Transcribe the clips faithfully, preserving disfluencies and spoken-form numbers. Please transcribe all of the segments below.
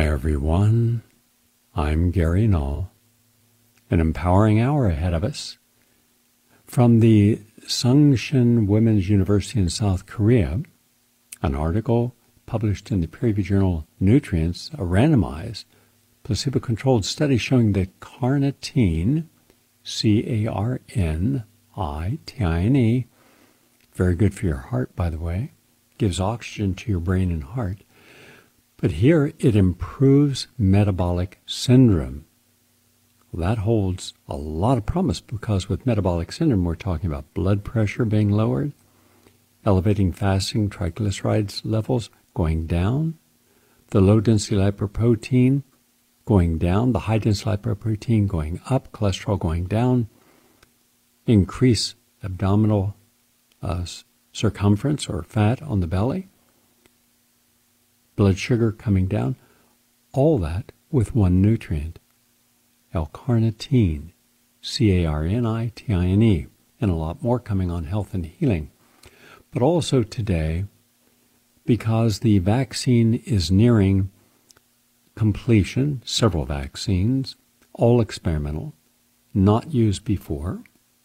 Hi everyone, I'm Gary Null. An empowering hour ahead of us. From the Sungshin Women's University in South Korea, an article published in the peer-reviewed journal Nutrients, a randomized, placebo-controlled study showing that carnitine, C A R N I T I N E, very good for your heart, by the way, gives oxygen to your brain and heart. But here it improves metabolic syndrome. Well, that holds a lot of promise because with metabolic syndrome, we're talking about blood pressure being lowered, elevating fasting triglycerides levels going down, the low-density lipoprotein going down, the high-density lipoprotein going up, cholesterol going down, increase abdominal uh, circumference or fat on the belly, blood sugar coming down, all that with one nutrient, L-carnitine, C A R N I T I N E, and a lot more coming on health and healing. But also today, because the vaccine is nearing completion, several vaccines, all experimental, not used before,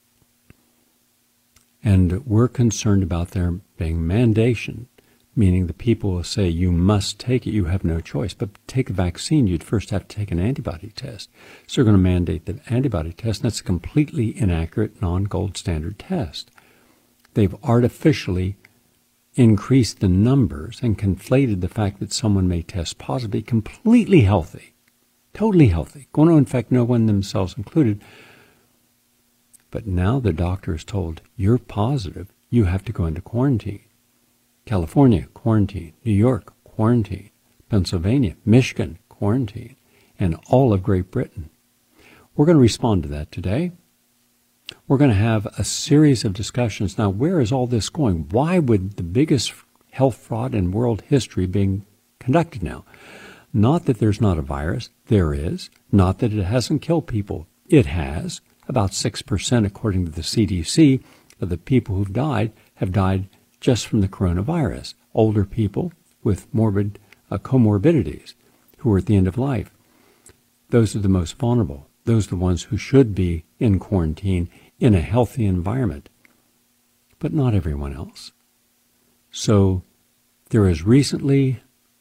and we're concerned about there being mandation, meaning the people will say, you must take it, you have no choice. But to take a vaccine, you'd first have to take an antibody test. So they're going to mandate the antibody test, and that's a completely inaccurate, non-gold standard test. They've artificially increased the numbers and conflated the fact that someone may test positive, completely healthy, totally healthy, going to infect no one, themselves included. But now the doctor is told, you're positive, you have to go into quarantine. California, quarantine. New York, quarantine. Pennsylvania, Michigan, quarantine. And all of Great Britain. We're going to respond to that today. We're going to have a series of discussions. Now, where is all this going? Why would the biggest health fraud in world history being conducted now? Not that there's not a virus. There is. Not that it hasn't killed people. It has. About six percent, according to the C D C, of the people who've died have died just from the coronavirus. Older people with morbid uh, comorbidities who are at the end of life. Those are the most vulnerable. Those are the ones who should be in quarantine in a healthy environment. But not everyone else. So there is recently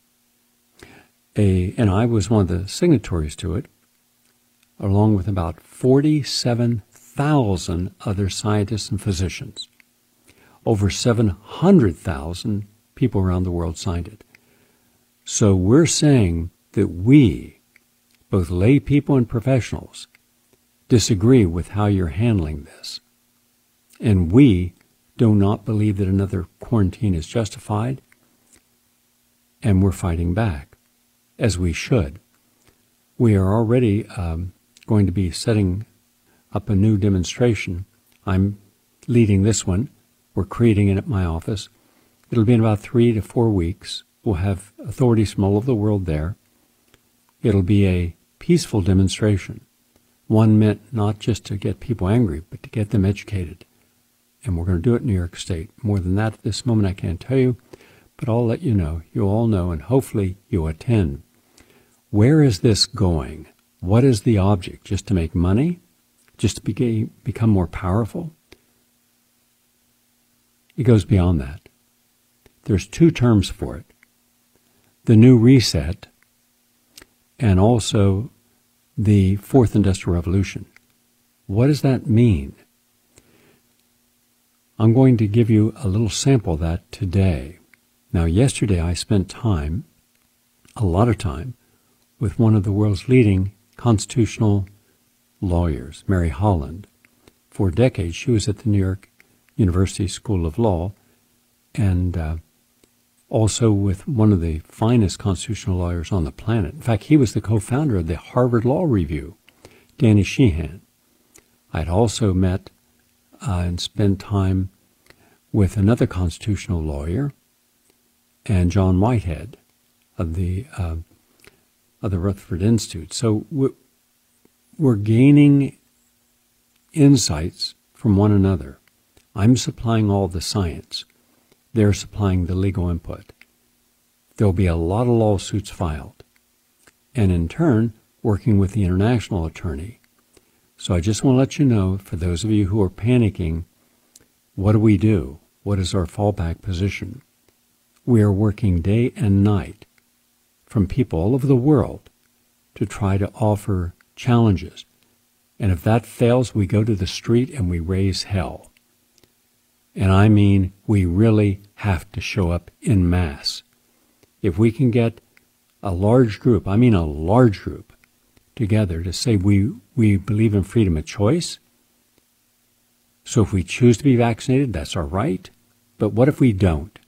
a, and I was one of the signatories to it, along with about forty-seven thousand other scientists and physicians. Over seven hundred thousand people around the world signed it. So we're saying that we, both lay people and professionals, disagree with how you're handling this. And we do not believe that another quarantine is justified, and we're fighting back, as we should. We are already um, going to be setting up a new demonstration. I'm leading this one. We're creating it at my office. It'll be in about three to four weeks. We'll have authorities from all over the world there. It'll be a peaceful demonstration. One meant not just to get people angry, but to get them educated. And we're going to do it in New York State. More than that at this moment I can't tell you, but I'll let you know. You'll all know, and hopefully you'll attend. Where is this going? What is the object? Just to make money? Just to be, become more powerful? It goes beyond that. There's two terms for it. The New Reset and also the Fourth Industrial Revolution. What does that mean? I'm going to give you a little sample of that today. Now, yesterday I spent time, a lot of time, with one of the world's leading constitutional lawyers, Mary Holland. For decades, she was at the New York University School of Law, and uh, also with one of the finest constitutional lawyers on the planet. In fact, he was the co-founder of the Harvard Law Review, Danny Sheehan. I'd also met uh, and spent time with another constitutional lawyer, and John Whitehead of the uh, of the Rutherford Institute. So we're gaining insights from one another. I'm supplying all the science. They're supplying the legal input. There'll be a lot of lawsuits filed. and in turn, working with the international attorney. So I just want to let you know, for those of you who are panicking, what do we do? What is our fallback position? We are working day and night from people all over the world to try to offer challenges. And if that fails, we go to the street and we raise hell. And I mean, we really have to show up en masse. If we can get a large group, I mean a large group, together to say we, we believe in freedom of choice. So if we choose to be vaccinated, that's our right. But what if we don't?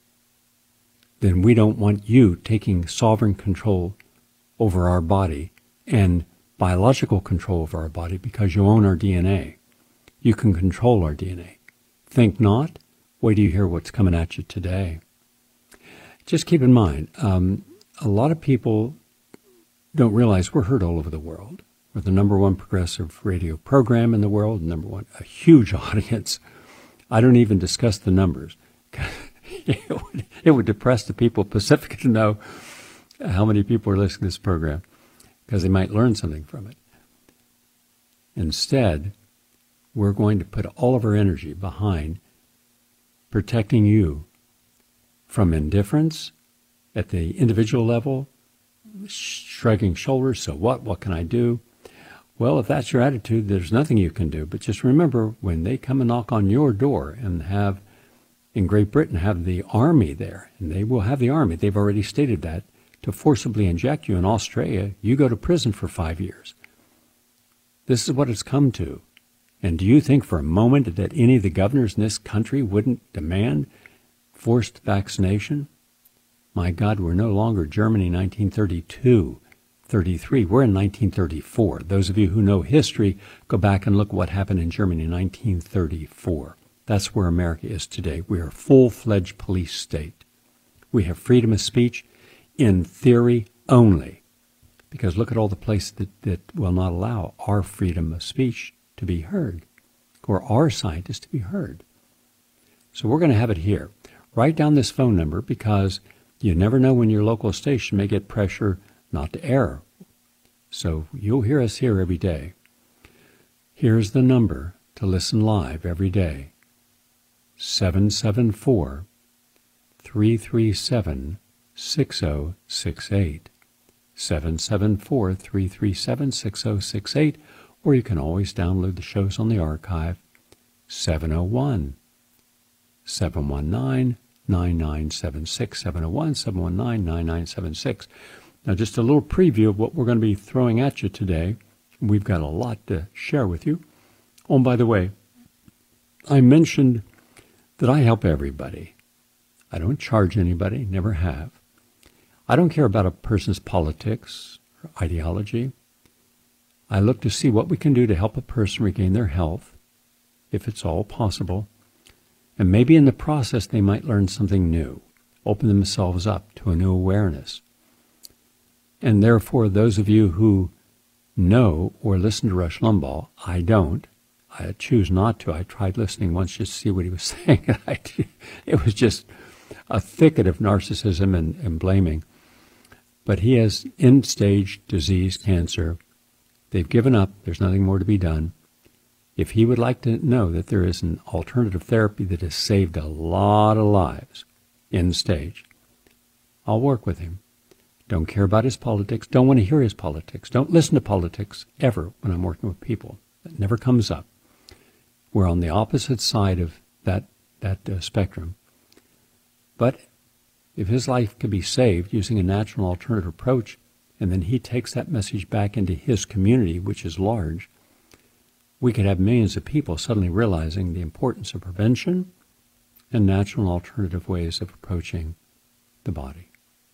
Then we don't want you taking sovereign control over our body and biological control over our body because you own our D N A. You can control our D N A. Think not? Wait till you hear what's coming at you today. Just keep in mind, um, a lot of people don't realize we're heard all over the world. We're the number one progressive radio program in the world, number one, a huge audience. I don't even discuss the numbers. it, would, it would depress the people of Pacifica to know how many people are listening to this program, because they might learn something from it. Instead, we're going to put all of our energy behind protecting you from indifference at the individual level, shrugging shoulders, so what, what can I do? Well, if that's your attitude, there's nothing you can do. But just remember, when they come and knock on your door and have, in Great Britain, have the army there, and they will have the army, they've already stated that, to forcibly inject you in Australia, you go to prison for five years. This is what it's come to. And do you think for a moment that any of the governors in this country wouldn't demand forced vaccination? My God, we're no longer Germany nineteen thirty-two, thirty-three. We're in nineteen thirty-four. Those of you who know history, go back and look what happened in Germany in nineteen thirty-four. That's where America is today. We are a full-fledged police state. We have freedom of speech in theory only, because look at all the places that, that will not allow our freedom of speech to be heard, or our scientists to be heard. So we're going to have it here. Write down this phone number, because you never know when your local station may get pressure not to air. So you'll hear us here every day. Here's the number to listen live every day. seven seven four, three three seven, six zero six eight. seven seven four, three three seven, six zero six eight. Or you can always download the shows on the archive. seven oh one, seven one nine, nine nine seven six, seven oh one, seven one nine, nine nine seven six. Now, just a little preview of what we're going to be throwing at you today. We've got a lot to share with you. Oh, and by the way, I mentioned that I help everybody. I don't charge anybody, never have. I don't care about a person's politics or ideology. I look to see what we can do to help a person regain their health, if it's all possible. And maybe in the process they might learn something new, open themselves up to a new awareness. And therefore, those of you who know or listen to Rush Limbaugh, I don't. I choose not to. I tried listening once just to see what he was saying. I, it was just a thicket of narcissism and, and blaming. But he has end-stage disease, cancer. They've given up. There's nothing more to be done. If he would like to know that there is an alternative therapy that has saved a lot of lives, end stage, I'll work with him. Don't care about his politics. Don't want to hear his politics. Don't listen to politics ever when I'm working with people. That never comes up. We're on the opposite side of that, that uh, spectrum. But if his life could be saved using a natural alternative approach, and then he takes that message back into his community, which is large, we could have millions of people suddenly realizing the importance of prevention and natural and alternative ways of approaching the body.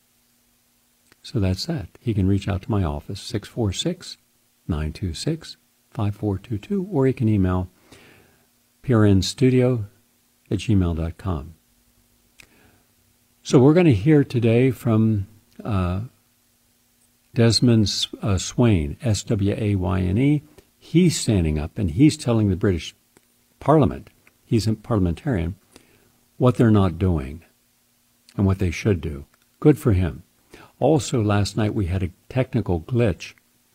So that's that. He can reach out to my office, six four six, nine two six, five four two two, or he can email p r n studio at gmail dot com. So we're going to hear today from uh, Desmond uh, Swayne, S W A Y N E. He's standing up and he's telling the British Parliament, he's a parliamentarian, what they're not doing and what they should do. Good for him. Also, last night we had a technical glitch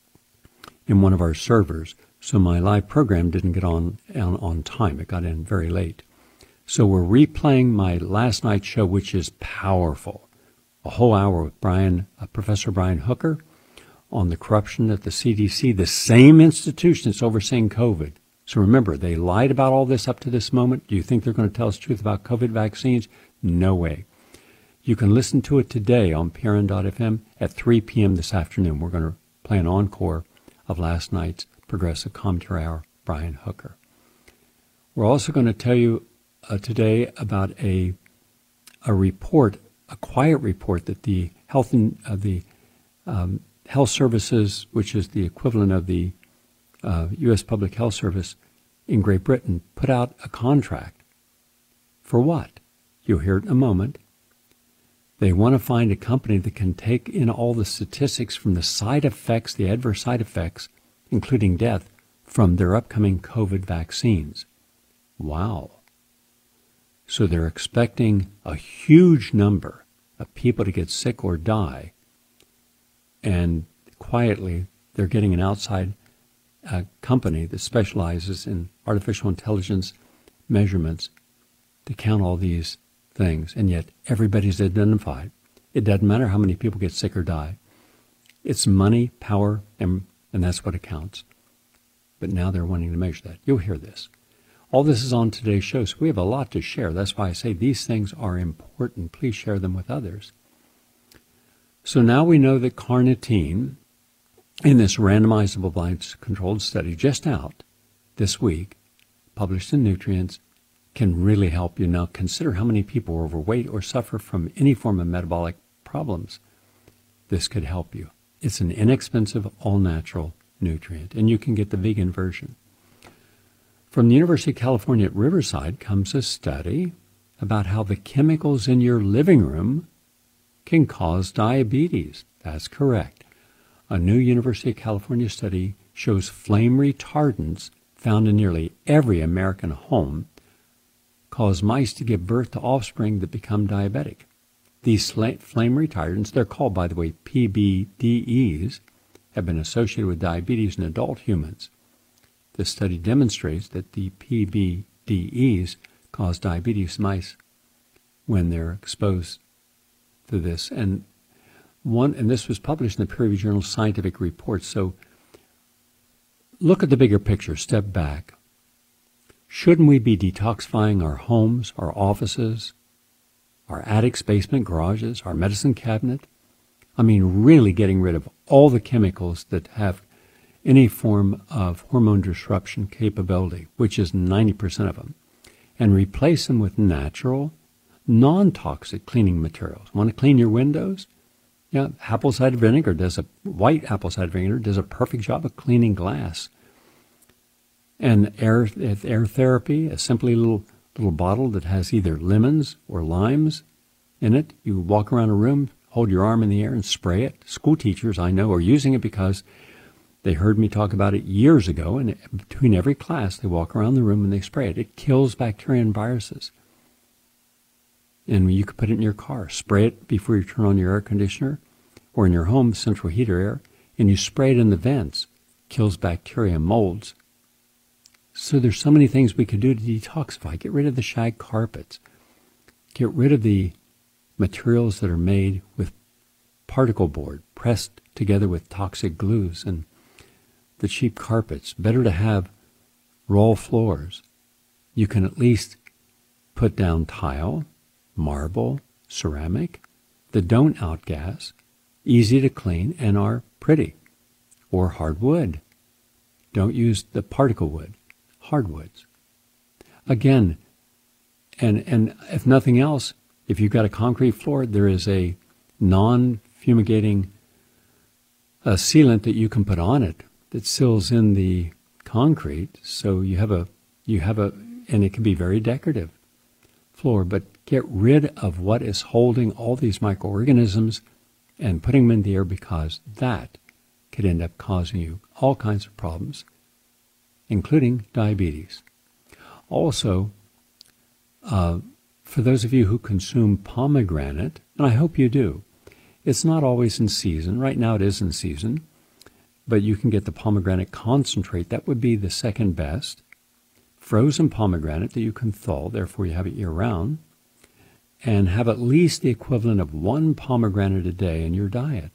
in one of our servers, so my live program didn't get on, on on time. It got in very late. So we're replaying my last night's show, which is powerful. A whole hour with Brian, uh, Professor Brian Hooker, on the corruption at the C D C, the same institution that's overseeing COVID. So remember, they lied about all this up to this moment. Do you think they're going to tell us the truth about COVID vaccines? No way. You can listen to it today on P R N dot F M at three p.m. this afternoon. We're going to play an encore of last night's Progressive Commentary Hour, Brian Hooker. We're also going to tell you uh, today about a a report, a quiet report that the health and uh, the um, health services, which is the equivalent of the uh, U S Public Health Service in Great Britain, put out a contract. For what? You'll hear it in a moment. They want to find a company that can take in all the statistics from the side effects, the adverse side effects, including death, from their upcoming COVID vaccines. Wow. So they're expecting a huge number of people to get sick or die, and quietly they're getting an outside uh, company that specializes in artificial intelligence measurements to count all these things, and yet everybody's identified. It doesn't matter how many people get sick or die. It's money, power, and, and that's what it counts. But now they're wanting to measure that. You'll hear this. All this is on today's show, so we have a lot to share. That's why I say these things are important. Please share them with others. So now we know that carnitine, in this randomizable blind controlled study just out this week, published in Nutrients, can really help you. Now consider how many people are overweight or suffer from any form of metabolic problems. This could help you. It's an inexpensive, all-natural nutrient, and you can get the vegan version. From the University of California at Riverside comes a study about how the chemicals in your living room can cause diabetes. That's correct. A new University of California study shows flame retardants found in nearly every American home cause mice to give birth to offspring that become diabetic. These flame retardants, they're called, by the way, P B D Es, have been associated with diabetes in adult humans. This study demonstrates that the P B D Es cause diabetes in mice when they're exposed to this. And one, and this was published in the peer-reviewed journal Scientific Reports. So look at the bigger picture, step back. Shouldn't we be detoxifying our homes, our offices, our attics, basement, garages, our medicine cabinet? I mean, really getting rid of all the chemicals that have any form of hormone disruption capability, which is ninety percent of them, and replace them with natural, non-toxic cleaning materials. Want to clean your windows? Yeah, apple cider vinegar does a, white apple cider vinegar does a perfect job of cleaning glass. And air, air therapy, a simply little little bottle that has either lemons or limes in it. You walk around a room, hold your arm in the air and spray it. School teachers, I know, are using it because they heard me talk about it years ago, and between every class, they walk around the room and they spray it. It kills bacteria and viruses. And you could put it in your car. Spray it before you turn on your air conditioner, or in your home, central heater air, and you spray it in the vents. Kills bacteria and molds. So there's so many things we could do to detoxify. Get rid of the shag carpets. Get rid of the materials that are made with particle board, pressed together with toxic glues, and the cheap carpets. Better to have raw floors. You can at least put down tile, marble, ceramic that don't outgas, easy to clean, and are pretty. Or hardwood. Don't use the particle wood. Hardwoods. Again, and and if nothing else, if you've got a concrete floor, there is a non-fumigating uh, sealant that you can put on it that seals in the concrete, so you have a you have a and it can be very decorative floor. But get rid of what is holding all these microorganisms and putting them in the air, because that could end up causing you all kinds of problems, including diabetes. Also, uh, for those of you who consume pomegranate, and I hope you do, It's not always in season. Right now it is in season, but you can get the pomegranate concentrate. That would be the second best. Frozen pomegranate that you can thaw, therefore you have it year-round, and have at least the equivalent of one pomegranate a day in your diet.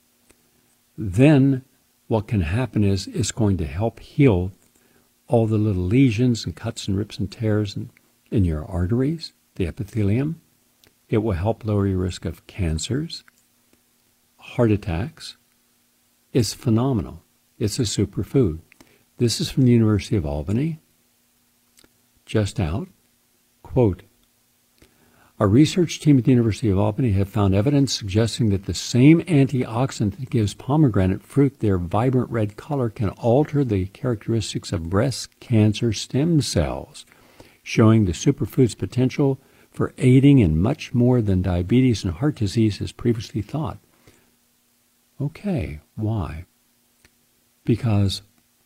Then what can happen is it's going to help heal all the little lesions and cuts and rips and tears in, in your arteries, the epithelium. It will help lower your risk of cancers, heart attacks. It's phenomenal. It's a superfood. This is from the University of Albany. Just out. Quote, "Our research team at the University of Albany have found evidence suggesting that the same antioxidant that gives pomegranate fruit their vibrant red color can alter the characteristics of breast cancer stem cells, showing the superfood's potential for aiding in much more than diabetes and heart disease as previously thought." Okay, why? Because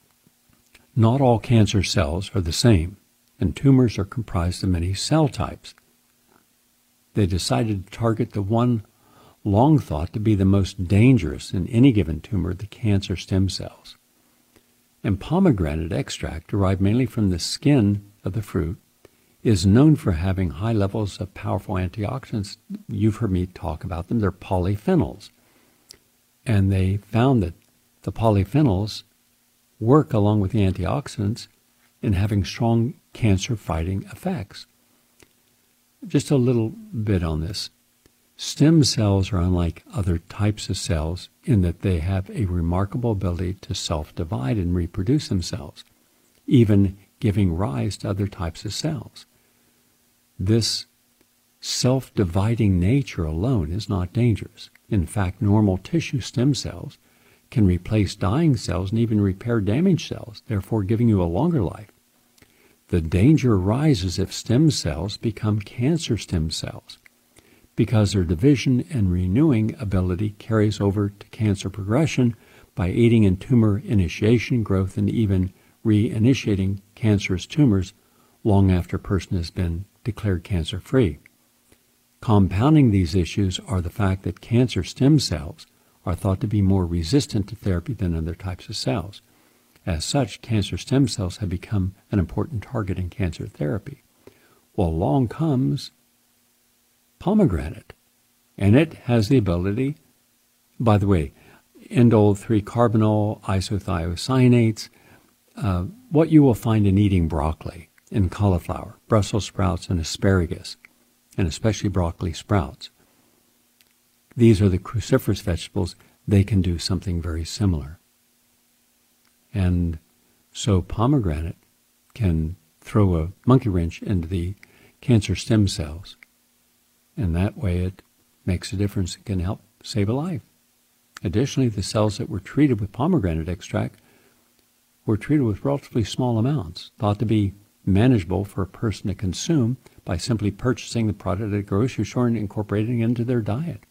not all cancer cells are the same, and tumors are comprised of many cell types. They decided to target the one long thought to be the most dangerous in any given tumor, the cancer stem cells. And pomegranate extract, derived mainly from the skin of the fruit, is known for having high levels of powerful antioxidants. You've heard me talk about them. They're polyphenols. And they found that the polyphenols work along with the antioxidants in having strong cancer-fighting effects. Just a little bit on this. Stem cells are unlike other types of cells in that they have a remarkable ability to self-divide and reproduce themselves, even giving rise to other types of cells. This self-dividing nature alone is not dangerous. In fact, normal tissue stem cells can replace dying cells and even repair damaged cells, therefore giving you a longer life. The danger arises if stem cells become cancer stem cells, because their division and renewing ability carries over to cancer progression by aiding in tumor initiation, growth, and even reinitiating cancerous tumors long after a person has been declared cancer-free. Compounding these issues are the fact that cancer stem cells are thought to be more resistant to therapy than other types of cells. As such, cancer stem cells have become an important target in cancer therapy. Well, along comes pomegranate, and it has the ability, by the way, indole three carbinol, isothiocyanates, uh, what you will find in eating broccoli and cauliflower, Brussels sprouts, and asparagus, and especially broccoli sprouts. These are the cruciferous vegetables. They can do something very similar. And so pomegranate can throw a monkey wrench into the cancer stem cells. And that way it makes a difference and can help save a life. Additionally, the cells that were treated with pomegranate extract were treated with relatively small amounts, thought to be manageable for a person to consume by simply purchasing the product at a grocery store and incorporating it into their diet.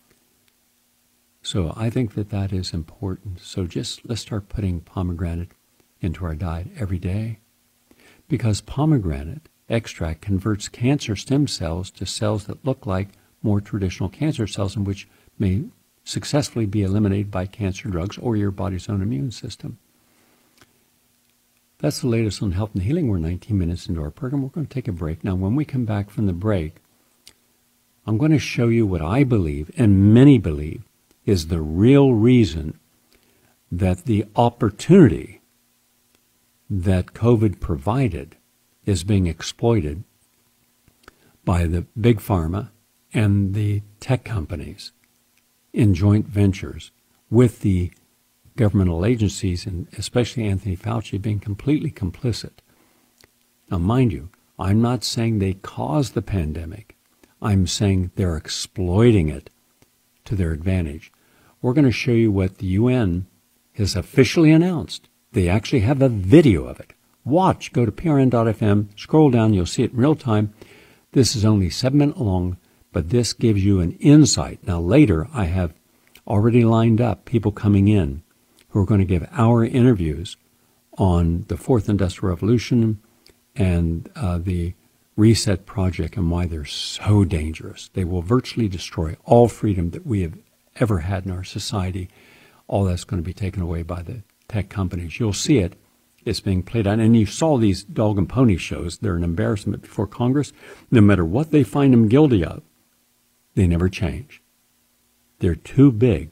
So I think that that is important. So just let's start putting pomegranate into our diet every day, because pomegranate extract converts cancer stem cells to cells that look like more traditional cancer cells, and which may successfully be eliminated by cancer drugs or your body's own immune system. That's the latest on health and healing. We're nineteen minutes into our program. We're going to take a break. Now, when we come back from the break, I'm going to show you what I believe, and many believe, is the real reason that the opportunity that COVID provided is being exploited by the big pharma and the tech companies in joint ventures with the governmental agencies, and especially Anthony Fauci being completely complicit. Now, mind you, I'm not saying they caused the pandemic. I'm saying they're exploiting it to their advantage. We're going to show you what the U N has officially announced. They actually have a video of it. Watch, go to P R N dot F M, scroll down, you'll see it in real time. This is only seven minutes long, but this gives you an insight. Now later, I have already lined up people coming in who are going to give our interviews on the Fourth Industrial Revolution and uh, the Reset Project and why they're so dangerous. They will virtually destroy all freedom that we have ever had in our society, all that's going to be taken away by the tech companies. You'll see it. It's being played out. And you saw these dog and pony shows. They're an embarrassment before Congress. No matter what they find them guilty of, they never change. They're too big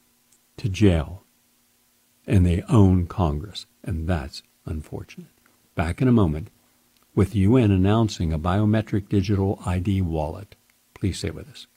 to jail, and they own Congress, and that's unfortunate. Back in a moment with U N announcing a biometric digital I D wallet. Please stay with us.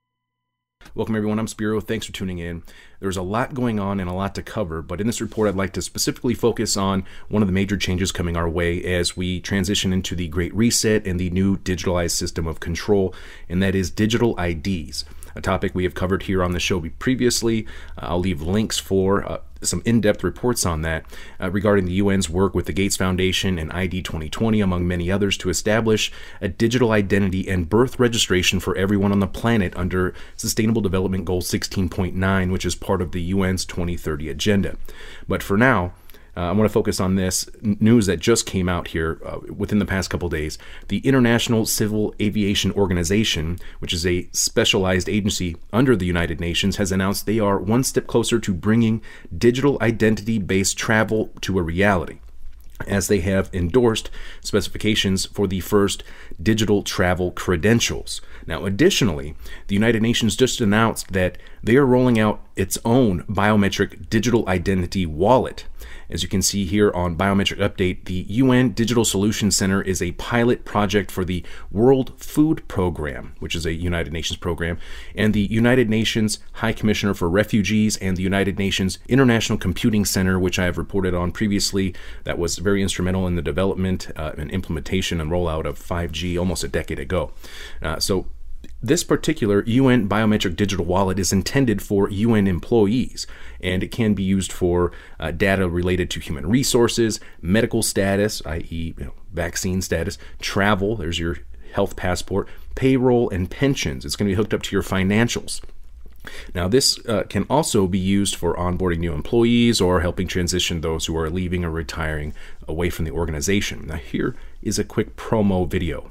Welcome, everyone. I'm Spiro. Thanks for tuning in. There's a lot going on and a lot to cover, but in this report, I'd like to specifically focus on one of the major changes coming our way as we transition into the Great Reset and the new digitalized system of control, and that is digital I Ds, a topic we have covered here on the show previously. Uh, I'll leave links for uh, some in-depth reports on that uh, regarding the U N's work with the Gates Foundation and I D twenty twenty, among many others, to establish a digital identity and birth registration for everyone on the planet under Sustainable Development Goal sixteen point nine, which is part of the U N's twenty thirty agenda. But for now, Uh, I want to focus on this news that just came out here uh, within the past couple days. The International Civil Aviation Organization, which is a specialized agency under the United Nations, has announced they are one step closer to bringing digital identity-based travel to a reality, as they have endorsed specifications for the first digital travel credentials. Now, additionally, the United Nations just announced that they are rolling out its own biometric digital identity wallet. As you can see here on Biometric Update, the U N Digital Solutions Center is a pilot project for the World Food Program, which is a United Nations program, and the United Nations High Commissioner for Refugees and the United Nations International Computing Center, which I have reported on previously, that was very instrumental in the development uh, and implementation and rollout of five G almost a decade ago. Uh, so this particular U N biometric digital wallet is intended for U N employees, and it can be used for uh, data related to human resources, medical status, that is, you know, vaccine status, travel, there's your health passport, payroll, and pensions. It's going to be hooked up to your financials. Now, this uh, can also be used for onboarding new employees or helping transition those who are leaving or retiring away from the organization. Now, here is a quick promo video.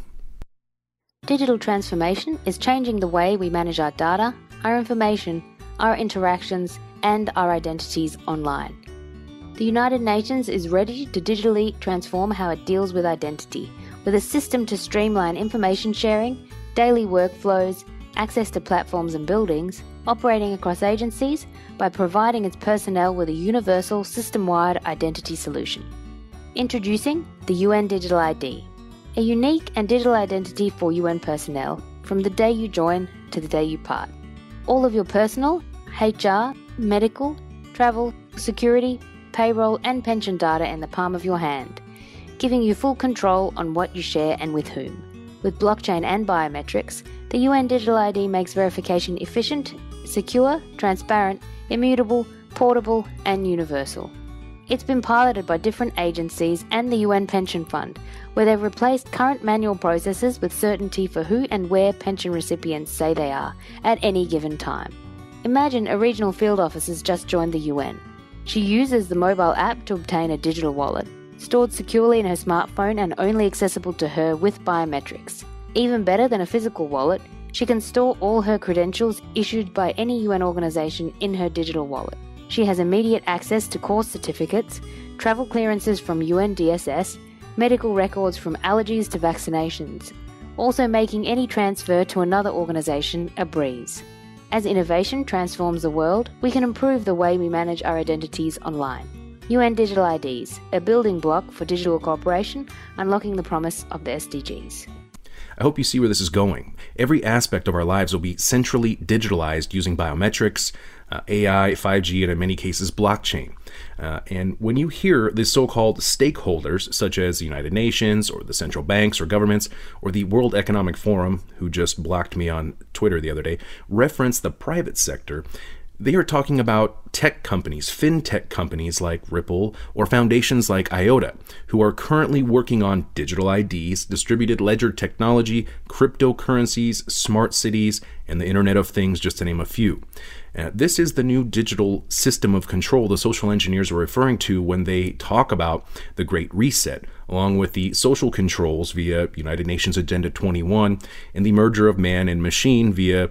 Digital transformation is changing the way we manage our data, our information, our interactions, and our identities online. The United Nations is ready to digitally transform how it deals with identity, with a system to streamline information sharing, daily workflows, access to platforms and buildings, operating across agencies, by providing its personnel with a universal, system-wide identity solution. Introducing the U N Digital I D. A unique and digital identity for U N personnel from the day you join to the day you part. All of your personal, H R, medical, travel, security, payroll and pension data in the palm of your hand, giving you full control on what you share and with whom. With blockchain and biometrics, the U N Digital I D makes verification efficient, secure, transparent, immutable, portable and universal. It's been piloted by different agencies and the U N Pension Fund, where they've replaced current manual processes with certainty for who and where pension recipients say they are at any given time. Imagine a regional field officer has just joined the U N. She uses the mobile app to obtain a digital wallet, stored securely in her smartphone and only accessible to her with biometrics. Even better than a physical wallet, she can store all her credentials issued by any U N organisation in her digital wallet. She has immediate access to course certificates, travel clearances from U N D S S, medical records from allergies to vaccinations, also making any transfer to another organisation a breeze. As innovation transforms the world, we can improve the way we manage our identities online. U N Digital I Ds, a building block for digital cooperation, unlocking the promise of the S D Gs. I hope you see where this is going. Every aspect of our lives will be centrally digitalized using biometrics, uh, A I, five G, and in many cases, blockchain. Uh, and when you hear the so-called stakeholders, such as the United Nations, or the central banks or governments, or the World Economic Forum, who just blocked me on Twitter the other day, reference the private sector, they are talking about tech companies, fintech companies like Ripple, or foundations like IOTA, who are currently working on digital I Ds, distributed ledger technology, cryptocurrencies, smart cities, and the Internet of Things, just to name a few. Uh, this is the new digital system of control the social engineers are referring to when they talk about the Great Reset, along with the social controls via United Nations Agenda twenty-one and the merger of man and machine via the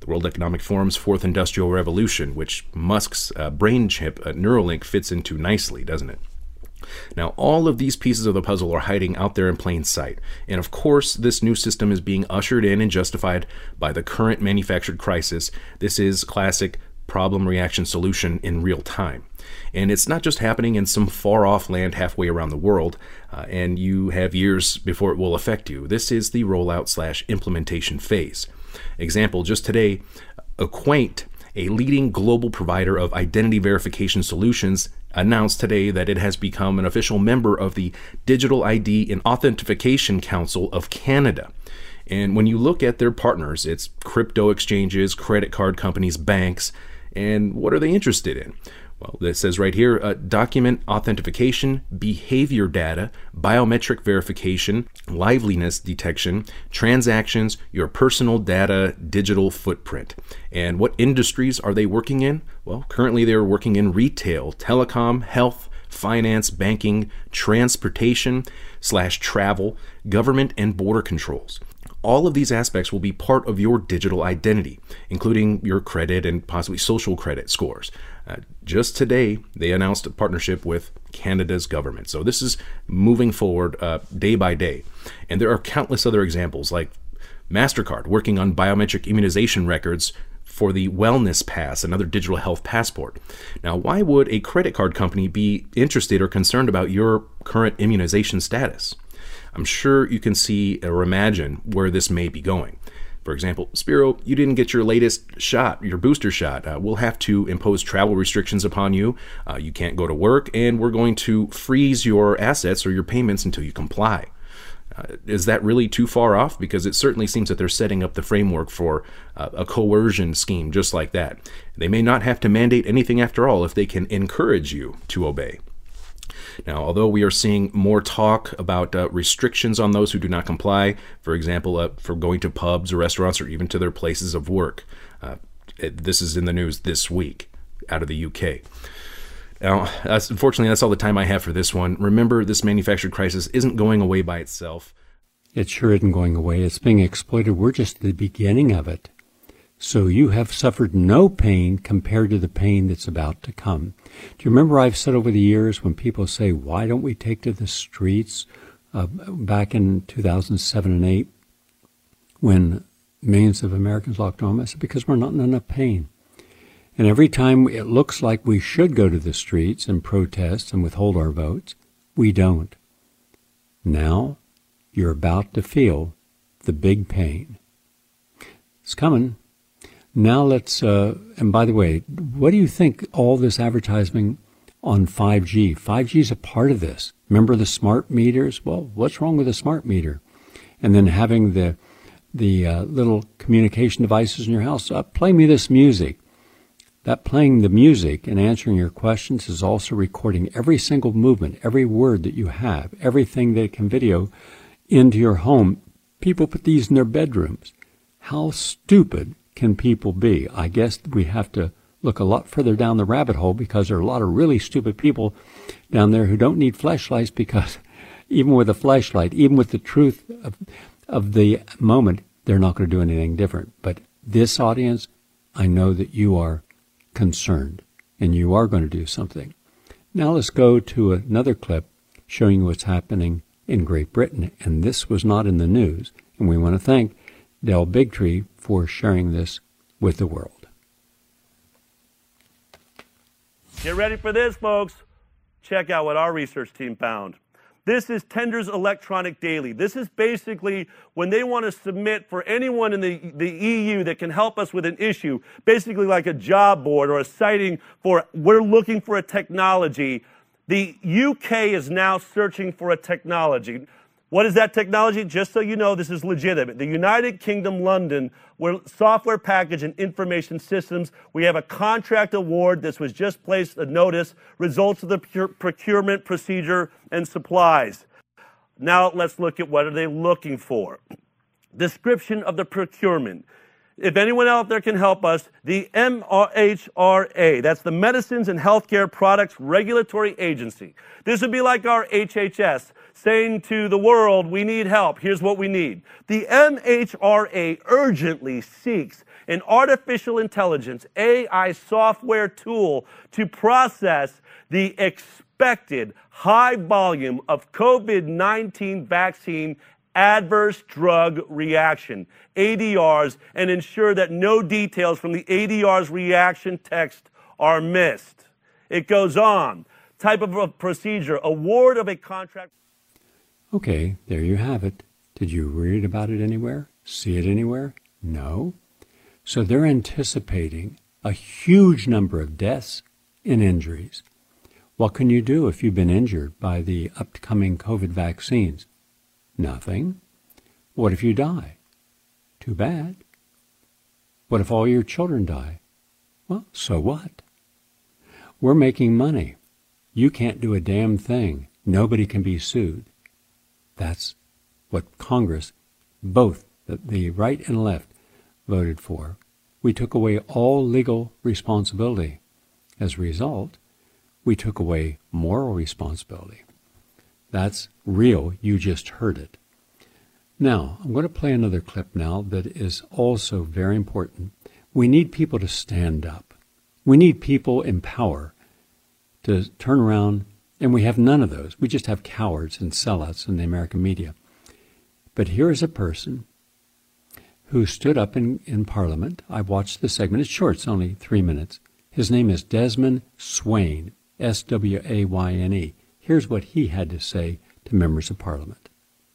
the World Economic Forum's fourth industrial revolution, which Musk's uh, brain chip, uh, Neuralink, fits into nicely, doesn't it? Now, all of these pieces of the puzzle are hiding out there in plain sight. And of course, this new system is being ushered in and justified by the current manufactured crisis. This is classic problem, reaction, solution in real time. And it's not just happening in some far-off land halfway around the world, uh, and you have years before it will affect you. This is the rollout slash implementation phase. Example, just today, Acquaint, a leading global provider of identity verification solutions, announced today that it has become an official member of the Digital I D and Authentication Council of Canada. And when you look at their partners, it's crypto exchanges, credit card companies, banks, and what are they interested in? Well, it says right here, uh, document authentication, behavior data, biometric verification, liveliness detection, transactions, your personal data, digital footprint. And what industries are they working in? Well, currently they're working in retail, telecom, health, finance, banking, transportation slash travel, government, and border controls. All of these aspects will be part of your digital identity, including your credit and possibly social credit scores. Uh, just today, they announced a partnership with Canada's government. So this is moving forward uh, day by day. And there are countless other examples, like MasterCard working on biometric immunization records for the Wellness Pass, another digital health passport. Now, why would a credit card company be interested or concerned about your current immunization status? I'm sure you can see or imagine where this may be going. For example, Spiro, you didn't get your latest shot, your booster shot. Uh, we'll have to impose travel restrictions upon you. Uh, you can't go to work, and we're going to freeze your assets or your payments until you comply. Uh, is that really too far off? Because it certainly seems that they're setting up the framework for uh, a coercion scheme just like that. They may not have to mandate anything after all if they can encourage you to obey. Now, although we are seeing more talk about uh, restrictions on those who do not comply, for example, uh, for going to pubs or restaurants or even to their places of work, uh, it, this is in the news this week out of the U K. Now, that's, unfortunately, that's all the time I have for this one. Remember, this manufactured crisis isn't going away by itself. It sure isn't going away. It's being exploited. We're just at the beginning of it. So you have suffered no pain compared to the pain that's about to come. Do you remember I've said over the years when people say, why don't we take to the streets, uh, back in two thousand seven and eight, when millions of Americans locked home? I said, because we're not in enough pain. And every time it looks like we should go to the streets and protest and withhold our votes, we don't. Now you're about to feel the big pain. It's coming. Now let's, uh, and by the way, what do you think all this advertising on five G? five G is a part of this. Remember the smart meters? Well, what's wrong with a smart meter? And then having the the uh, little communication devices in your house. Uh, play me this music. That playing the music and answering your questions is also recording every single movement, every word that you have, everything that it can video into your home. People put these in their bedrooms. How stupid can people be? I guess we have to look a lot further down the rabbit hole, because there are a lot of really stupid people down there who don't need flashlights, because even with a flashlight, even with the truth of, of the moment, they're not going to do anything different. But this audience, I know that you are concerned and you are going to do something. Now let's go to another clip showing you what's happening in Great Britain. And this was not in the news. And we want to thank Del Bigtree for sharing this with the world. Get ready for this, folks. Check out what our research team found. This is Tender's Electronic Daily. This is basically when they want to submit for anyone in the, the E U that can help us with an issue, basically like a job board or a citing for, we're looking for a technology. The U K is now searching for a technology. What is that technology? Just so you know, this is legitimate. The United Kingdom, London, where software package and information systems, we have a contract award. This was just placed a notice, results of the procurement procedure and supplies. Now let's look at what are they looking for. Description of the procurement. If anyone out there can help us, the M H R A, that's the Medicines and Healthcare Products Regulatory Agency. This would be like our H H S, saying to the world, we need help, here's what we need. The M H R A urgently seeks an artificial intelligence, A I software tool to process the expected high volume of COVID nineteen vaccine adverse drug reaction, A D Rs, and ensure that no details from the A D R's reaction text are missed. It goes on. Type of a procedure, award of a contract. Okay, there you have it. Did you read about it anywhere? See it anywhere? No. So they're anticipating a huge number of deaths and injuries. What can you do if you've been injured by the upcoming COVID vaccines? Nothing. What if you die? Too bad. What if all your children die? Well, so what? We're making money. You can't do a damn thing. Nobody can be sued. That's what Congress, both the, the right and left, voted for. We took away all legal responsibility. As a result, we took away moral responsibility. That's real. You just heard it. Now, I'm going to play another clip now that is also very important. We need people to stand up. We need people in power to turn around, and we have none of those. We just have cowards and sellouts in the American media. But here is a person who stood up in, in Parliament. I watched the segment. It's short. It's only three minutes. His name is Desmond Swayne, S W A Y N E. Here's what he had to say to members of Parliament.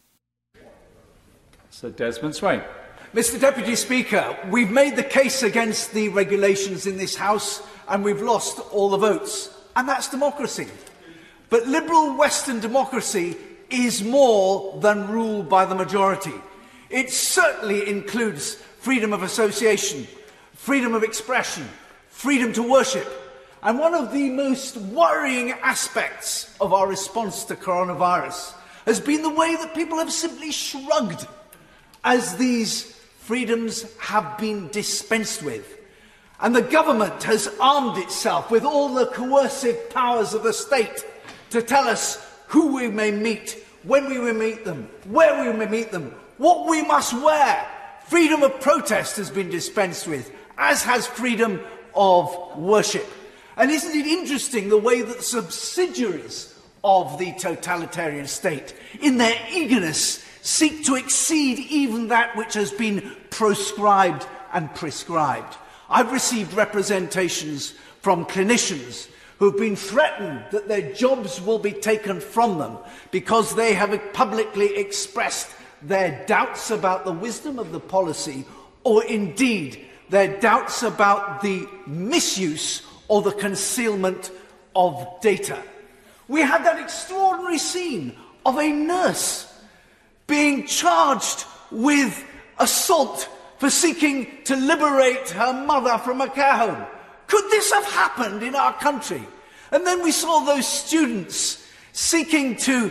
Sir Desmond Swayne. Mister Deputy Speaker, we've made the case against the regulations in this House and we've lost all the votes. And that's democracy. But liberal Western democracy is more than rule by the majority. It certainly includes freedom of association, freedom of expression, freedom to worship. And one of the most worrying aspects of our response to coronavirus has been the way that people have simply shrugged as these freedoms have been dispensed with. And the government has armed itself with all the coercive powers of the state to tell us who we may meet, when we may meet them, where we may meet them, what we must wear. Freedom of protest has been dispensed with, as has freedom of worship. And isn't it interesting the way that subsidiaries of the totalitarian state, in their eagerness, seek to exceed even that which has been proscribed and prescribed? I've received representations from clinicians who've been threatened that their jobs will be taken from them because they have publicly expressed their doubts about the wisdom of the policy, or indeed their doubts about the misuse or the concealment of data. We had that extraordinary scene of a nurse being charged with assault for seeking to liberate her mother from a care home. Could this have happened in our country? And then we saw those students seeking to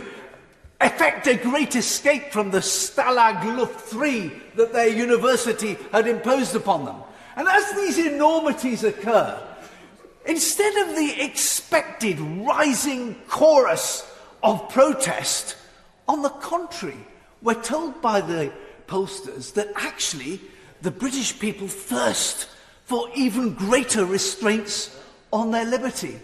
effect a great escape from the Stalag Luft three that their university had imposed upon them. And as these enormities occur, instead of the expected rising chorus of protest, on the contrary, we're told by the pollsters that actually the British people thirst for even greater restraints on their liberty.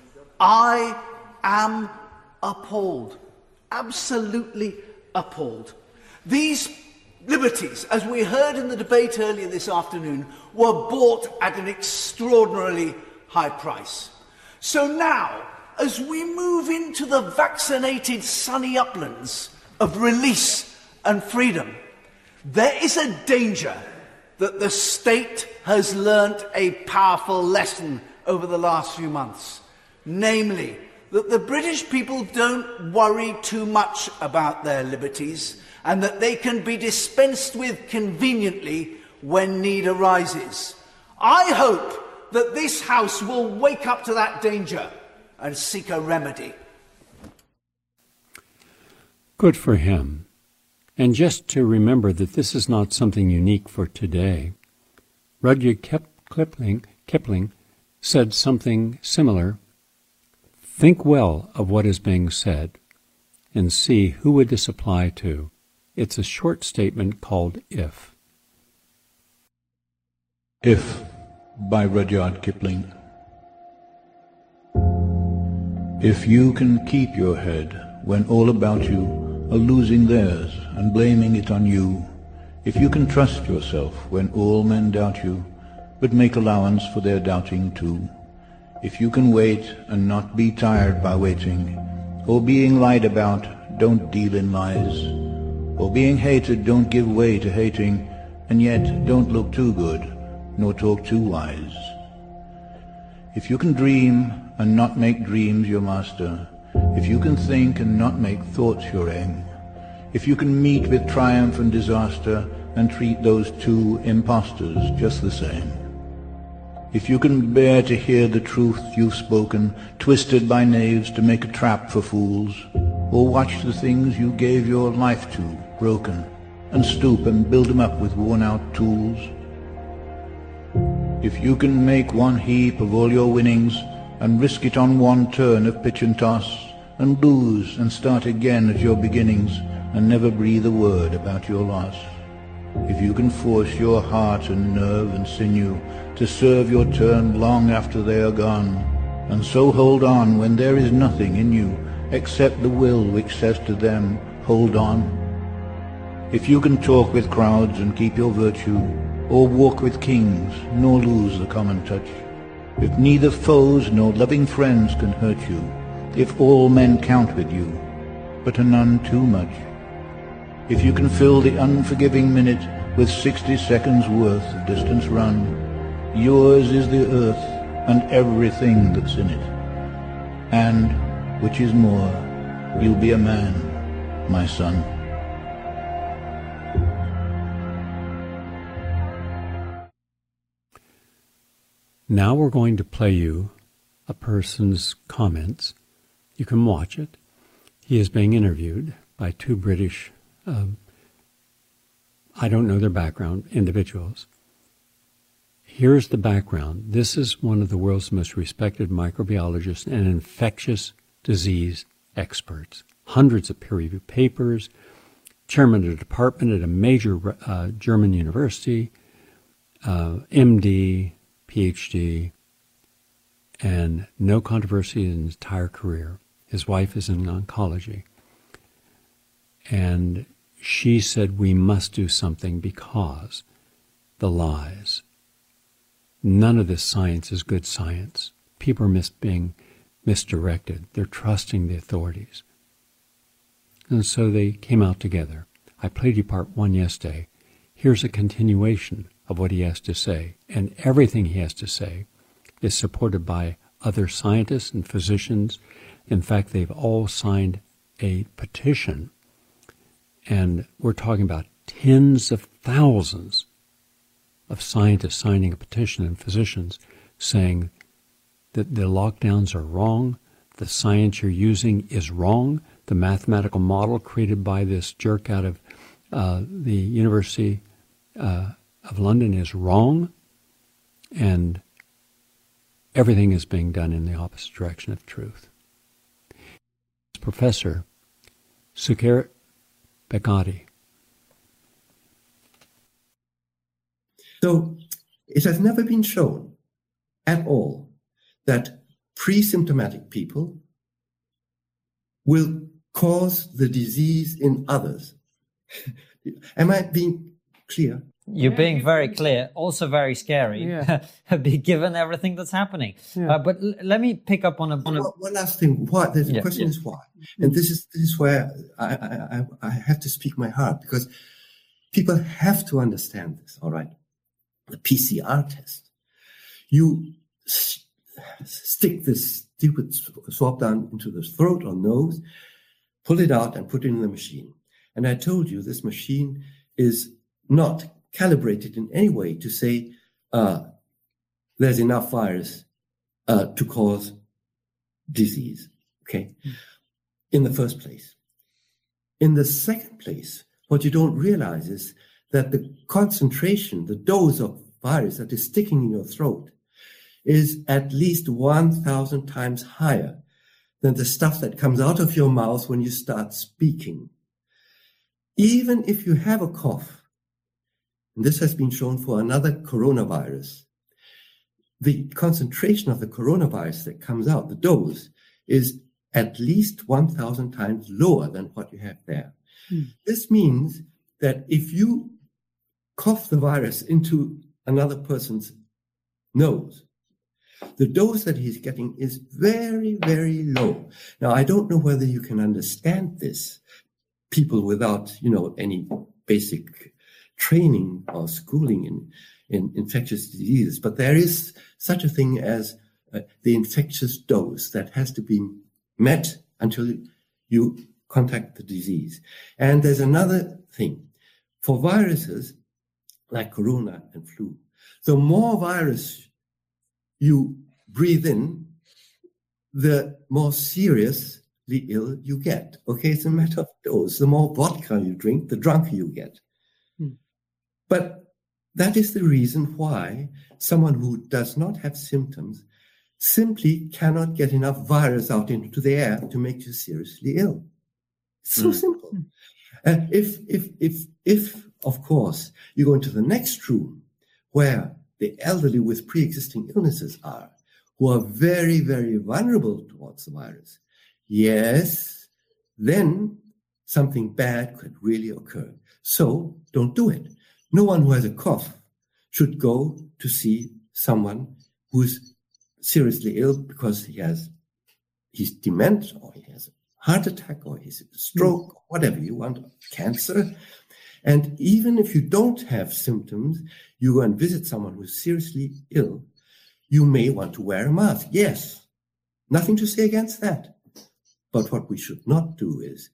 I am appalled, absolutely appalled. These liberties, as we heard in the debate earlier this afternoon, were bought at an extraordinarily high price. So now, as we move into the vaccinated sunny uplands of release and freedom, there is a danger that the state has learnt a powerful lesson over the last few months. Namely, that the British people don't worry too much about their liberties and that they can be dispensed with conveniently when need arises. I hope that this House will wake up to that danger and seek a remedy. Good for him. And just to remember that this is not something unique for today. Rudyard Kipling, Kipling said something similar. Think well of what is being said and see who would this apply to. It's a short statement called if. If, by Rudyard Kipling. If you can keep your head when all about you are losing theirs and blaming it on you, if you can trust yourself when all men doubt you, but make allowance for their doubting too, if you can wait and not be tired by waiting, or being lied about, don't deal in lies, or being hated, don't give way to hating, and yet don't look too good, nor talk too wise. If you can dream and not make dreams your master, if you can think and not make thoughts your aim, if you can meet with triumph and disaster and treat those two impostors just the same, if you can bear to hear the truth you've spoken, twisted by knaves to make a trap for fools, or watch the things you gave your life to broken, and stoop and build them up with worn-out tools, if you can make one heap of all your winnings and risk it on one turn of pitch and toss, and lose and start again at your beginnings, and never breathe a word about your loss, if you can force your heart and nerve and sinew to serve your turn long after they are gone, and so hold on when there is nothing in you except the will which says to them, hold on. If you can talk with crowds and keep your virtue, or walk with kings, nor lose the common touch, if neither foes nor loving friends can hurt you, if all men count with you, but are none too much, if you can fill the unforgiving minute with sixty seconds worth of distance run, yours is the earth and everything that's in it. And, which is more, you'll be a man, my son. Now we're going to play you a person's comments. You can watch it. He is being interviewed by two British, um, I don't know their background, individuals. Here's the background. This is one of the world's most respected microbiologists and infectious disease experts. Hundreds of peer-reviewed papers, chairman of a department at a major uh, German university, uh, M D, P H D, and no controversy in his entire career. His wife is in oncology. And she said, we must do something because the lies. None of this science is good science. People are mis- being misdirected. They're trusting the authorities. And so they came out together. I played you part one yesterday. Here's a continuation of what he has to say. And everything he has to say is supported by other scientists and physicians. In fact, they've all signed a petition. And we're talking about tens of thousands of scientists signing a petition and physicians saying that the lockdowns are wrong, the science you're using is wrong, the mathematical model created by this jerk out of uh, the University uh, of London is wrong, and everything is being done in the opposite direction of truth. Professor Sucharit Bhakdi. So it has never been shown at all that pre-symptomatic people will cause the disease in others. Am I being clear? You're being very clear, also very scary, yeah. given everything that's happening. Yeah. Uh, but l- let me pick up on a... On a... One last thing. Why? The yeah, question yeah. is why? And this is this is where I, I, I have to speak my heart, because people have to understand this, all right? The P C R test. You s- stick this stupid swab down into the throat or nose, pull it out and put it in the machine. And I told you this machine is not calibrated in any way to say uh, there's enough virus uh, to cause disease, okay, mm. in the first place. In the second place, what you don't realize is that the concentration, the dose of virus that is sticking in your throat is at least one thousand times higher than the stuff that comes out of your mouth when you start speaking. Even if you have a cough, And this has been shown for another coronavirus. The concentration of the coronavirus that comes out, the dose, is at least one thousand times lower than what you have there. Hmm. This means that if you cough the virus into another person's nose, the dose that he's getting is very, very low. Now, I don't know whether you can understand this, people without, you know, any basic training or schooling in, in infectious diseases, but there is such a thing as uh, the infectious dose that has to be met until you contact the disease. And there's another thing. For viruses like corona and flu, the more virus you breathe in, the more seriously ill you get. Okay, it's a matter of dose. The more vodka you drink, the drunker you get. Hmm. But that is the reason why someone who does not have symptoms simply cannot get enough virus out into the air to make you seriously ill. It's so mm. simple. Uh, if, if, if, if, of course, you go into the next room where the elderly with pre-existing illnesses are, who are very, very vulnerable towards the virus, yes, then something bad could really occur. So don't do it. No one who has a cough should go to see someone who's seriously ill because he has, he's dement, or he has a heart attack, or he's a stroke, or whatever you want, cancer. And even if you don't have symptoms, you go and visit someone who's seriously ill, you may want to wear a mask. Yes, nothing to say against that. But what we should not do is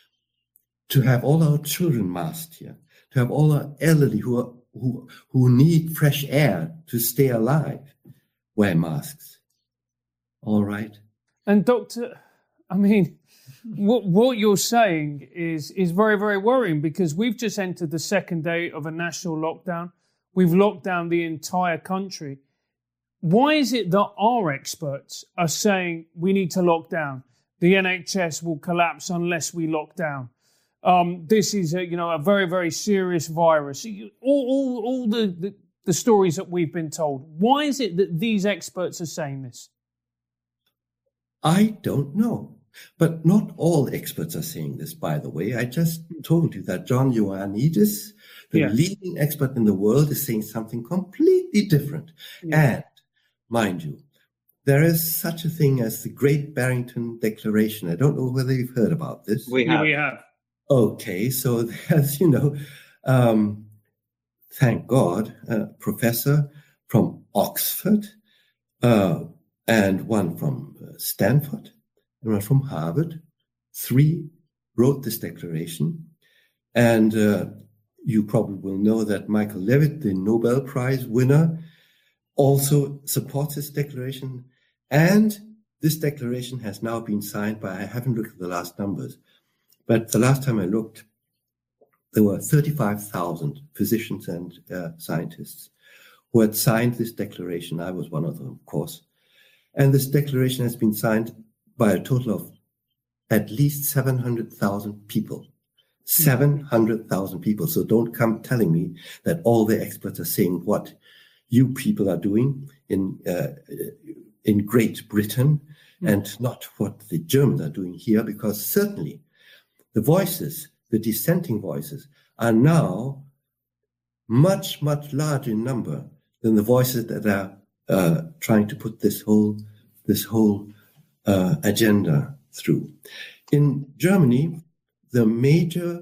to have all our children masked here, to have all our elderly who are, who who need fresh air to stay alive wear masks. All right. And Doctor, I mean, what what you're saying is is very, very worrying, because we've just entered the second day of a national lockdown. We've locked down the entire country. Why is it that our experts are saying we need to lock down? The N H S will collapse unless we lock down. Um, this is, a, you know, a very, very serious virus. All, all, all the, the, the stories that we've been told. Why is it that these experts are saying this? I don't know. But not all experts are saying this, by the way. I just told you that John Ioannidis, the yeah. leading expert in the world, is saying something completely different. Yeah. And, mind you, there is such a thing as the Great Barrington Declaration. I don't know whether you've heard about this. We have. Yeah, we have. Okay, so there's, you know, um, thank God, a professor from Oxford, uh, and one from uh, Stanford, and one from Harvard. Three wrote this declaration. And uh, you probably will know that Michael Levitt, the Nobel Prize winner, also supports this declaration. And this declaration has now been signed by, I haven't looked at the last numbers, but the last time I looked, there were thirty-five thousand physicians and uh, scientists who had signed this declaration. I was one of them, of course. And this declaration has been signed by a total of at least seven hundred thousand people. seven hundred thousand people. So don't come telling me that all the experts are saying what you people are doing in uh, in Great Britain mm. and not what the Germans are doing here, because certainly the voices, the dissenting voices, are now much, much larger in number than the voices that are uh, trying to put this whole this whole uh, agenda through. In Germany, the major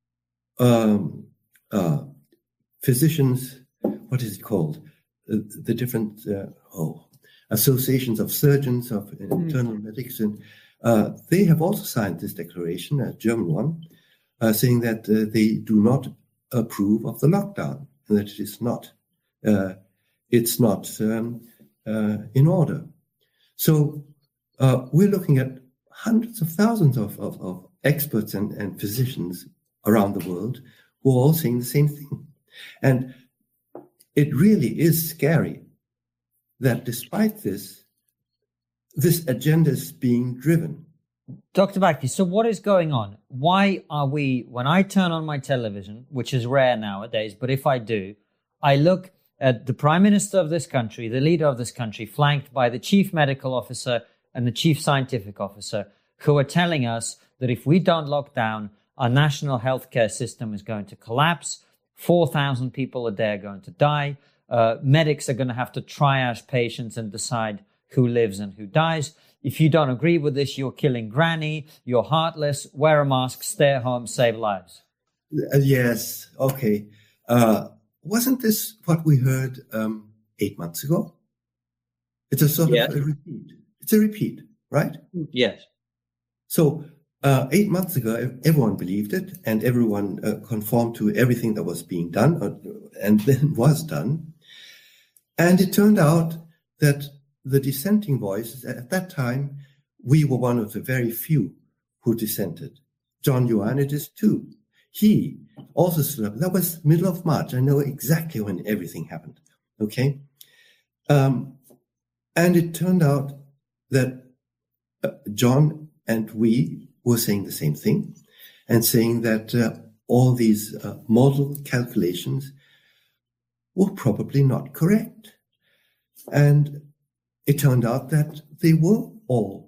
um, uh, physicians, what is it called? Uh, the different uh, oh, associations of surgeons, of mm. internal medicine, uh, they have also signed this declaration, a German one, uh, saying that uh, they do not approve of the lockdown and that it is not, uh, it's not um, uh, in order. So uh, we're looking at hundreds of thousands of, of, of experts and, and physicians around the world who are all saying the same thing. And it really is scary that despite this, this agenda is being driven. Doctor Bhakdi, so what is going on? Why are we, when I turn on my television, which is rare nowadays, but if I do, I look at the Prime Minister of this country, the leader of this country, flanked by the Chief Medical Officer and the Chief Scientific Officer, who are telling us that if we don't lock down, our national healthcare system is going to collapse, four thousand people a day are going to die, uh, medics are going to have to triage patients and decide who lives and who dies. If you don't agree with this, you're killing granny, you're heartless, wear a mask, stay at home, save lives. Uh, yes, okay. Uh, wasn't this what we heard um, eight months ago? It's a sort yes. of a repeat. It's a repeat, right? Yes. So uh, eight months ago, everyone believed it, and everyone uh, conformed to everything that was being done, uh, and then was done. And it turned out that the dissenting voices, at that time, we were one of the very few who dissented. John Ioannidis, too. He also stood up. That was middle of March. I know exactly when everything happened. Okay? Um, and it turned out that uh, John and we were saying the same thing and saying that uh, all these uh, model calculations were probably not correct. And it turned out that they were all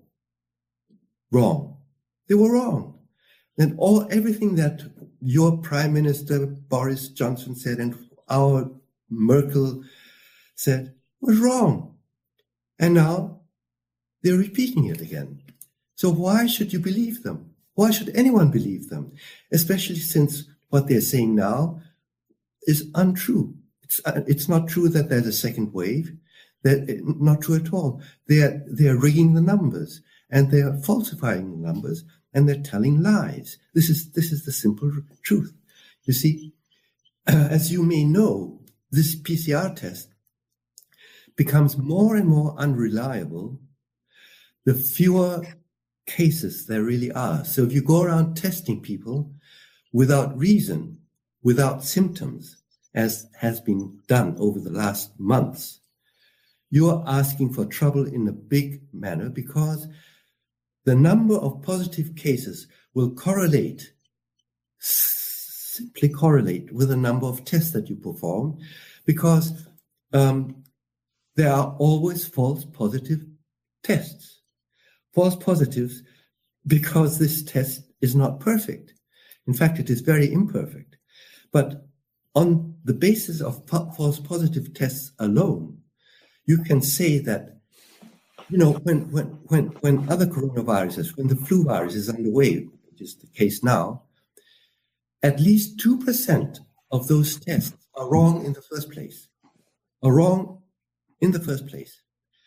wrong. They were wrong. And all everything that your Prime Minister Boris Johnson said and our Merkel said was wrong. And now they're repeating it again. So why should you believe them? Why should anyone believe them? Especially since what they're saying now is untrue. It's, uh, it's not true that there's a second wave. They're not true at all. They're, they're rigging the numbers, and they're falsifying the numbers, and they're telling lies. This is, this is the simple truth. You see, uh, as you may know, this P C R test becomes more and more unreliable the fewer cases there really are. So if you go around testing people without reason, without symptoms, as has been done over the last months, you are asking for trouble in a big manner, because the number of positive cases will correlate, simply correlate with the number of tests that you perform, because um, there are always false positive tests. False positives because this test is not perfect. In fact, it is very imperfect. But on the basis of po- false positive tests alone, you can say that, you know, when, when, when, when other coronaviruses, when the flu virus is underway, which is the case now, at least two percent of those tests are wrong in the first place, are wrong in the first place.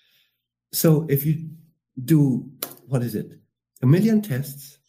So if you do, what is it, a million tests,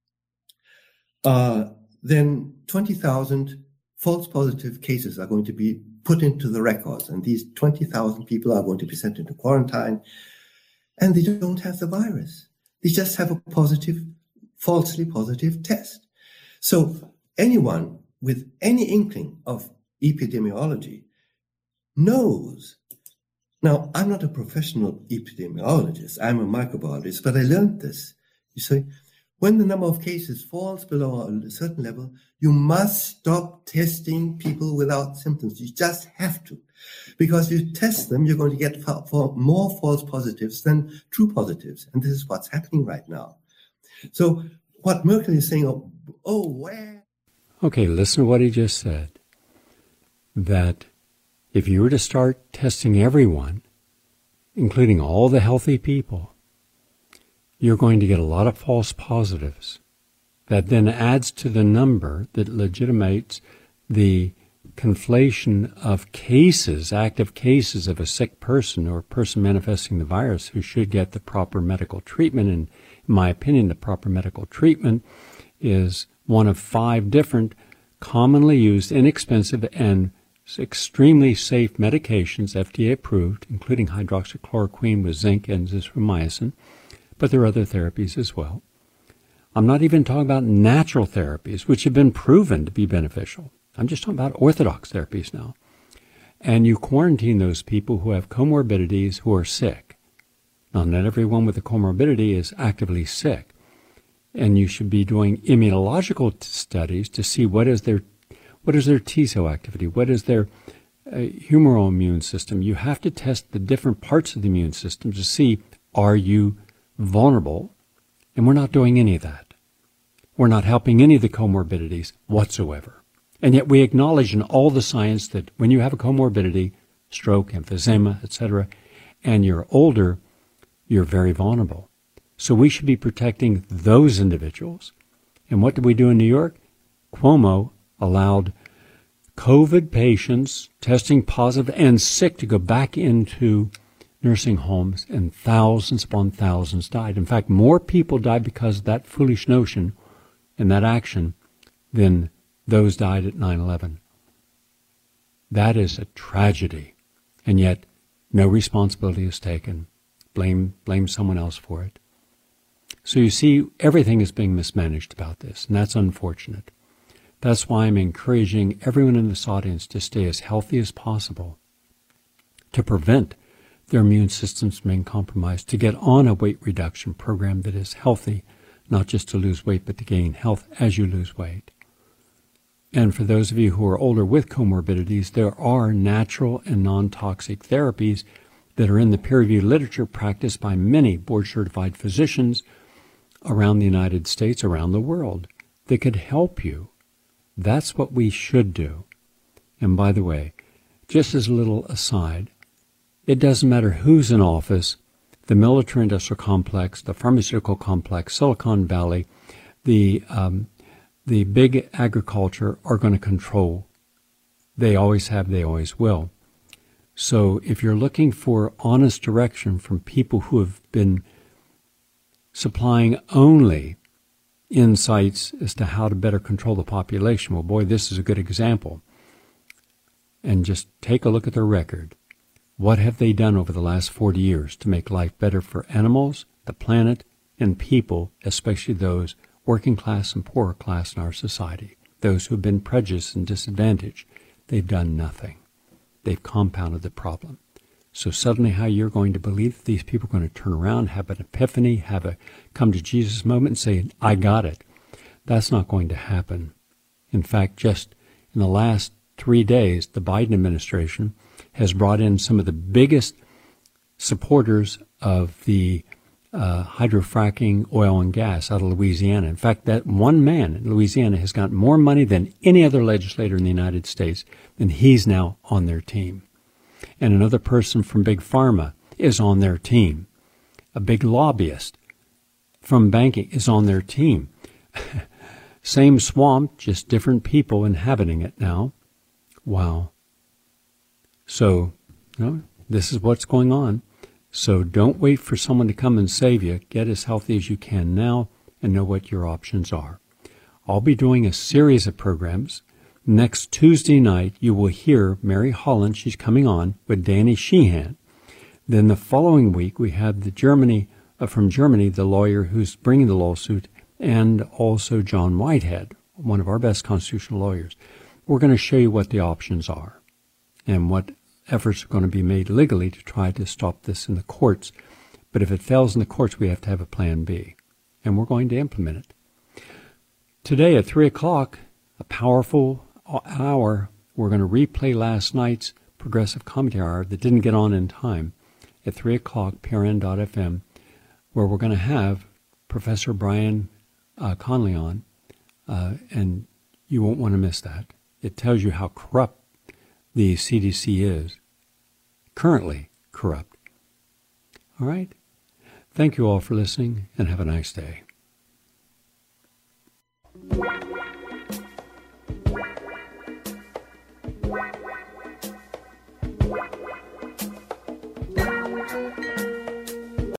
uh, then twenty thousand false positive cases are going to be put into the records, and these twenty thousand people are going to be sent into quarantine, and they don't have the virus. They just have a positive, falsely positive test. So anyone with any inkling of epidemiology knows. Now, I'm not a professional epidemiologist. I'm a microbiologist, but I learned this. You see, when the number of cases falls below a certain level, you must stop testing people without symptoms. You just have to. Because if you test them, you're going to get fa- for more false positives than true positives. And this is what's happening right now. So what Merkel is saying, oh, oh where? Okay, listen to what he just said. That if you were to start testing everyone, including all the healthy people, you're going to get a lot of false positives. That then adds to the number that legitimates the conflation of cases, active cases of a sick person or a person manifesting the virus who should get the proper medical treatment. And in my opinion, the proper medical treatment is one of five different commonly used, inexpensive, and extremely safe medications, F D A approved, including hydroxychloroquine with zinc and azithromycin, but there are other therapies as well. I'm not even talking about natural therapies, which have been proven to be beneficial. I'm just talking about orthodox therapies now. And you quarantine those people who have comorbidities, who are sick. Now, not everyone with a comorbidity is actively sick, And you should be doing immunological t- studies to see what is their what is their T cell activity, what is their uh, humoral immune system. You have to test the different parts of the immune system to see, are you vulnerable? And we're not doing any of that. We're not helping any of the comorbidities whatsoever. And yet we acknowledge in all the science that when you have a comorbidity, stroke, emphysema, et cetera, and you're older, you're very vulnerable. So we should be protecting those individuals. And what did we do in New York? Cuomo allowed COVID patients testing positive and sick to go back into nursing homes, and thousands upon thousands died. In fact, more people died because of that foolish notion and that action than those died at nine eleven. That is a tragedy. And yet, no responsibility is taken. Blame, blame someone else for it. So you see, everything is being mismanaged about this, and that's unfortunate. That's why I'm encouraging everyone in this audience to stay as healthy as possible, to prevent their immune systems being compromised, to get on a weight reduction program that is healthy, not just to lose weight, but to gain health as you lose weight. And for those of you who are older with comorbidities, there are natural and non-toxic therapies that are in the peer-reviewed literature practiced by many board-certified physicians around the United States, around the world, that could help you. That's what we should do. And by the way, just as a little aside, it doesn't matter who's in office, the military-industrial complex, the pharmaceutical complex, Silicon Valley, the um, the big agriculture are going to control. They always have, they always will. So if you're looking for honest direction from people who have been supplying only insights as to how to better control the population, well, boy, this is a good example. And just take a look at their record. What have they done over the last forty years to make life better for animals, the planet, and people, especially those working class and poorer class in our society, those who have been prejudiced and disadvantaged? They've done nothing. They've compounded the problem. So suddenly how you're going to believe that these people are going to turn around, have an epiphany, have a come to Jesus moment and say, I got it. That's not going to happen. In fact, just in the last three days, the Biden administration has brought in some of the biggest supporters of the uh, hydrofracking oil and gas out of Louisiana. In fact, that one man in Louisiana has got more money than any other legislator in the United States, and he's now on their team. And another person from Big Pharma is on their team. A big lobbyist from banking is on their team. Same swamp, just different people inhabiting it now. Wow. So, you know, this is what's going on. So don't wait for someone to come and save you. Get as healthy as you can now and know what your options are. I'll be doing a series of programs. Next Tuesday night, you will hear Mary Holland. She's coming on with Danny Sheehan. Then the following week, we have the Germany uh, from Germany, the lawyer who's bringing the lawsuit, and also John Whitehead, one of our best constitutional lawyers. We're going to show you what the options are and what efforts are going to be made legally to try to stop this in the courts. But if it fails in the courts, we have to have a plan B, and we're going to implement it. Today at three o'clock, a powerful hour, we're going to replay last night's Progressive Commentary Hour that didn't get on in time at three o'clock, P R N dot F M, where we're going to have Professor Brian uh, Conley on, uh, and you won't want to miss that. It tells you how corrupt the C D C is, currently corrupt. All right? Thank you all for listening, and have a nice day. What?